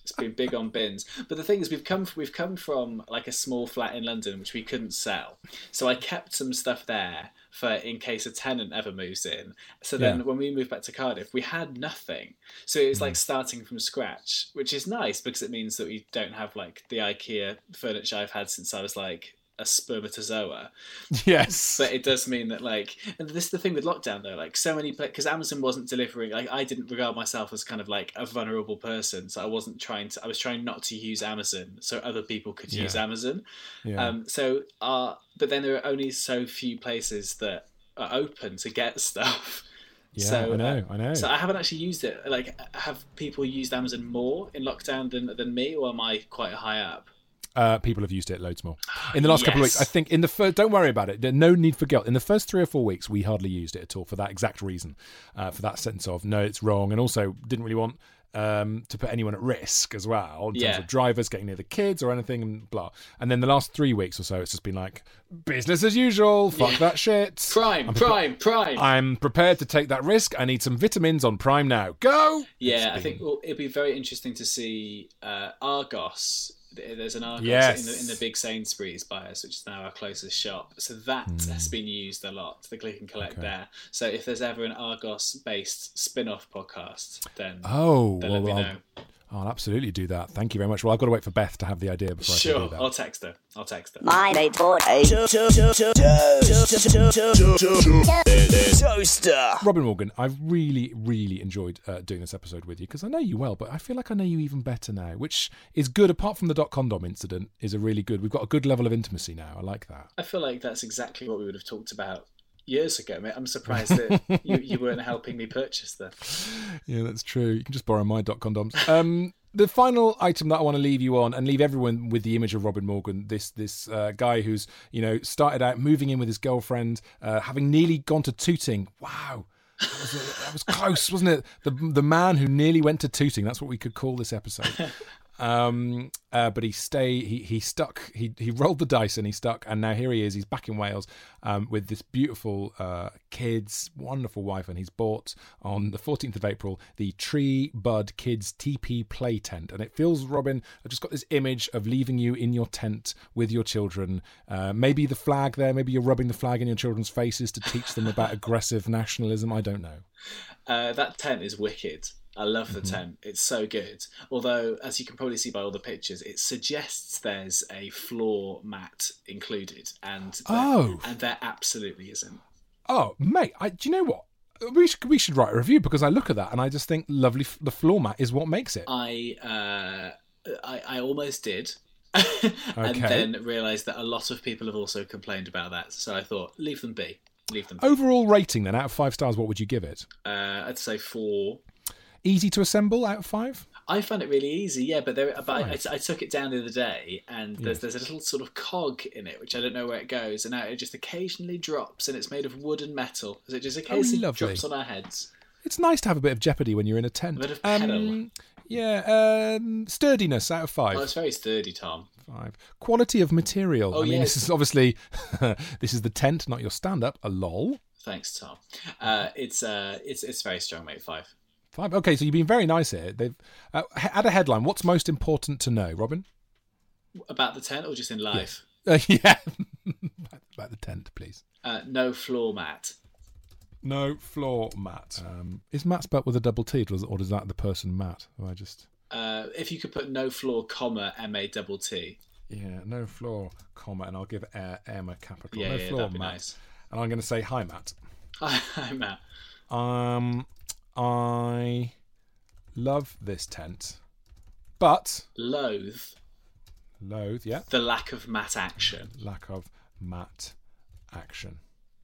It's been big on bins. But the thing is, we've come we've come from like a small flat in London which we couldn't sell. So I kept some stuff there for in case a tenant ever moves in. So then Yeah. when we moved back to Cardiff, we had nothing. So it was like starting from scratch, which is nice because it means that we don't have like the IKEA furniture I've had since I was like a spermatozoa. Yes. But it does mean that, like, and this is the thing with lockdown though, like so many, because Amazon wasn't delivering, like I didn't regard myself as kind of like a vulnerable person, so I wasn't trying to, I was trying not to use Amazon so other people could Yeah. use Amazon. Yeah. Um, so, uh, but then there are only so few places that are open to get stuff. Yeah, so, I know, uh, I know. So I haven't actually used it. Like, have people used Amazon more in lockdown than than me, or am I quite high up? Uh, people have used it loads more in the last couple of weeks. Yes. I think in the first, don't worry about it. There's no need for guilt. In the first three or four weeks, we hardly used it at all for that exact reason, uh, for that sense of no, it's wrong, and also didn't really want um, to put anyone at risk as well in terms Yeah. of drivers getting near the kids or anything, and blah. And then the last three weeks or so, it's just been like business as usual. Fuck Yeah. that shit. Prime, I'm prime, prime. I'm prepared to take that risk. I need some vitamins on Prime now. Go. Yeah, I It's think been- well, it'd be very interesting to see uh, Argos. There's an Argos Yes. in, the, in the big Sainsbury's by us, which is now our closest shop. So that has been used a lot, the click and collect Hmm. Okay. there. So if there's ever an Argos-based spin-off podcast, then, Oh, then well, let me I'll, know. I'll absolutely do that. Thank you very much. Well, I've got to wait for Beth to have the idea before I can Sure, do that. I'll text her. I'll text her. My mate bought a toaster. Robin Morgan, I've really, really enjoyed uh, doing this episode with you because I know you well, but I feel like I know you even better now, which is good. Apart from the dot condom incident, is a really good. We've got a good level of intimacy now. I like that. I feel like that's exactly what we would have talked about years ago, mate. I'm surprised that you, you weren't helping me purchase them. Yeah, that's true. You can just borrow my dot condoms. Um, the final item that I want to leave you on and leave everyone with the image of Robin Morgan, this this uh, guy who's, you know, started out moving in with his girlfriend, uh, having nearly gone to Tooting. Wow. That was, that was close, wasn't it? The the man who nearly went to Tooting. That's what we could call this episode. Um, uh, but he stay he he stuck. He he rolled the dice and he stuck. And now here he is. He's back in Wales um, with this beautiful uh, kids, wonderful wife, and he's bought on the fourteenth of April the Tree Bud Kids T P Play Tent. And it feels, Robin, I've just got this image of leaving you in your tent with your children. Uh, maybe the flag there. Maybe you're rubbing the flag in your children's faces to teach them about aggressive nationalism. I don't know. Uh, that tent is wicked. I love the Mm-hmm. tent. It's so good. Although, as you can probably see by all the pictures, it suggests there's a floor mat included, and there, Oh. and there absolutely isn't. Oh, mate, I, do you know what? We should, we should write a review because I look at that and I just think lovely. f- The floor mat is what makes it. I uh, I, I almost did, and Okay. then realised that a lot of people have also complained about that. So I thought, leave them be. Leave them be. Overall rating then, out of five stars, what would you give it? Uh, I'd say four. Easy to assemble out of five? I found it really easy, yeah. But there, but I, I, Five. I took it down the other day, and there's there's a little sort of cog in it, which I don't know where it goes, and now it just occasionally drops, and it's made of wood and metal, so it just occasionally lovely. drops on our heads. It's nice to have a bit of jeopardy when you're in a tent. A bit of Um, pedal. yeah, um, sturdiness out of five. Oh, it's very sturdy, Tom. Five. Quality of material. Oh, I mean, yes. this is obviously this is the tent, not your stand-up. A lol. Thanks, Tom. Uh, it's uh, it's it's very strong, mate. Five. Five. Okay, so you've been very nice here. They've uh, add a headline. What's most important to know, Robin? About the tent, or just in life? Uh, yeah, about the tent, please. Uh, no floor mat. No floor mat. Um, is Matt spelt with a double T, or is, or is that the person Matt? Or I just Uh, if you could put no floor, comma M A double T. yeah, no floor, comma, and I'll give uh, M a capital. Yeah, no yeah, floor, that'd be Matt. nice. And I'm going to say hi, Matt. Hi, Matt. Um, I love this tent, but Loathe loathe, yeah, the lack of mat action. lack of mat action.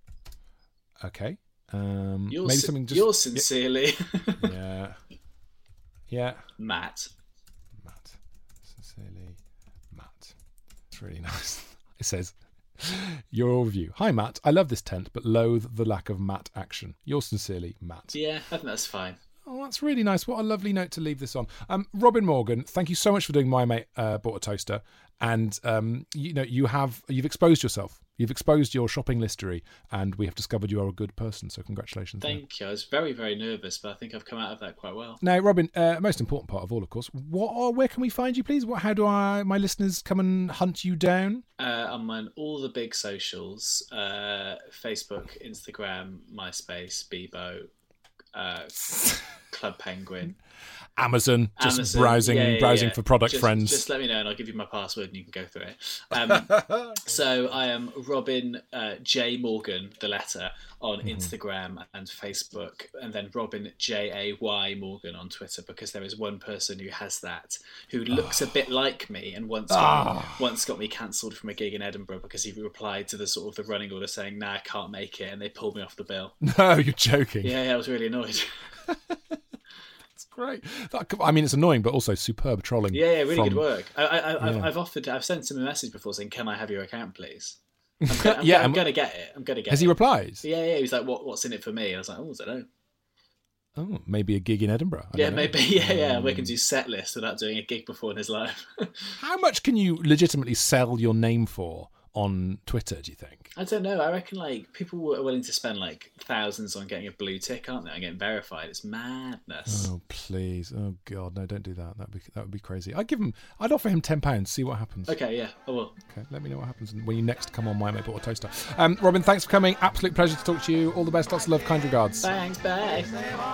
Okay. Um, You're, maybe si- something just you're sincerely yeah, yeah. Matt. Matt, sincerely, Matt. It's really nice. It says, your review. Hi, Matt. I love this tent, but loathe the lack of mat action. Yours sincerely, Matt. Yeah, I think that's fine. Oh, that's really nice. What a lovely note to leave this on. Um, Robin Morgan, thank you so much for doing My Mate uh, Bought a Toaster. And um, you know, you have you've exposed yourself. You've exposed your shopping listery, and we have discovered you are a good person. So congratulations. Thank there. you. I was very, very nervous, but I think I've come out of that quite well. Now, Robin, uh, most important part of all, of course. What? Where can we find you, please? What? How do I, my listeners come and hunt you down? Uh, I'm on all the big socials: uh, Facebook, Instagram, MySpace, Bebo, uh, Club Penguin. Amazon, just Amazon, browsing yeah, yeah, browsing yeah. for product just, friends. Just let me know and I'll give you my password and you can go through it. Um, so I am Robin uh, J Morgan, the letter, on mm-hmm. Instagram and Facebook, and then Robin J A Y Morgan on Twitter, because there is one person who has that, who looks oh. a bit like me, and once got, oh. me, once got me cancelled from a gig in Edinburgh because he replied to the sort of the running order saying, "Nah, I can't make it," and they pulled me off the bill. No, you're joking. Yeah, yeah I was really annoyed. Great. That, I mean, it's annoying, but also superb trolling. Yeah, yeah, really from, good work. I, I, I, yeah. I've, I've offered, I've sent him a message before saying, "Can I have your account, please?" I'm, gonna, I'm, yeah, I'm, I'm going to get it. I'm going to get. Has it. he replied? Yeah, yeah. He was like, "What, what's in it for me?" I was like, "Oh, I don't know." Oh, maybe a gig in Edinburgh. I yeah, don't know. maybe. Yeah, yeah. We can do set list without doing a gig before in his life. How much can you legitimately sell your name for on Twitter, do you think? I don't know. I reckon like people are willing to spend like thousands on getting a blue tick, aren't they? And getting verified. It's madness. Oh please! Oh god, no! Don't do that. That would be that would be crazy. I'd give him. I'd offer him ten pounds. See what happens. Okay, yeah, I will. Okay, let me know what happens when you next come on My Maple or Toaster. Um, Robin, thanks for coming. Absolute pleasure to talk to you. All the best. Lots of love. Kind regards. Thanks. Bye.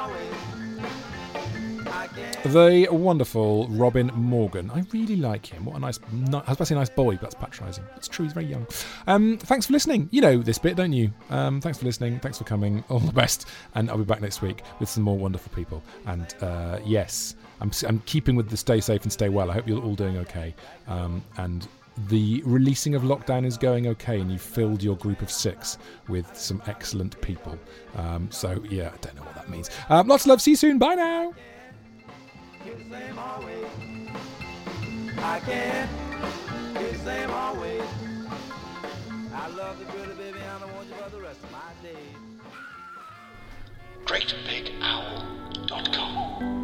The wonderful Robin Morgan. I really like him. What a nice, ni- I was about to say nice boy, but that's patronising. It's true, he's very young. Um, thanks for listening. You know this bit, don't you? Um, thanks for listening. Thanks for coming. All the best. And I'll be back next week with some more wonderful people. And uh, yes, I'm, I'm keeping with the stay safe and stay well. I hope you're all doing okay. Um, and the releasing of lockdown is going okay, and you've filled your group of six with some excellent people. Um, so yeah, I don't know what that means. Um, lots of love. See you soon. Bye now. Same always. I can't be the same always. I love you, pretty baby, and I want you for the rest of my days. great big owl dot com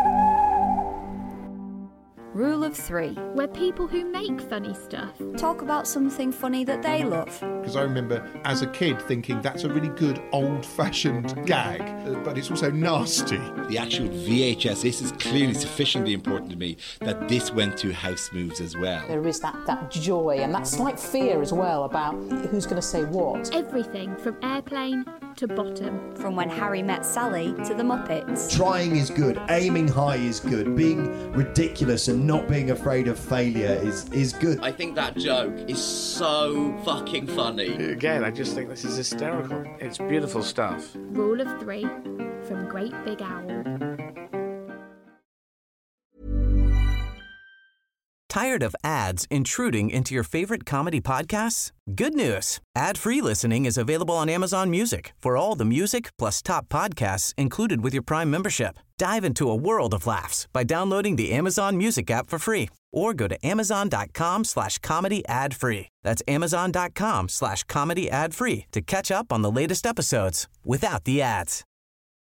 Rule of three. We're people who make funny stuff. Talk about something funny that they love. Because I remember as a kid thinking that's a really good old-fashioned gag, uh, but it's also nasty. The actual V H S, this is clearly sufficiently important to me that this went to House Moves as well. There is that, that joy and that slight fear as well about who's going to say what. Everything from Airplane to Bottom. From When Harry Met Sally to The Muppets. Trying is good, aiming high is good, being ridiculous and not being afraid of failure is, is good. I think that joke is so fucking funny. Again, I just think this is hysterical. It's beautiful stuff. Rule of three from Great Big Owl. Tired of ads intruding into your favorite comedy podcasts? Good news. Ad-free listening is available on Amazon Music for all the music plus top podcasts included with your Prime membership. Dive into a world of laughs by downloading the Amazon Music app for free or go to amazon.com slash comedy ad free. That's amazon.com slash comedy ad free to catch up on the latest episodes without the ads.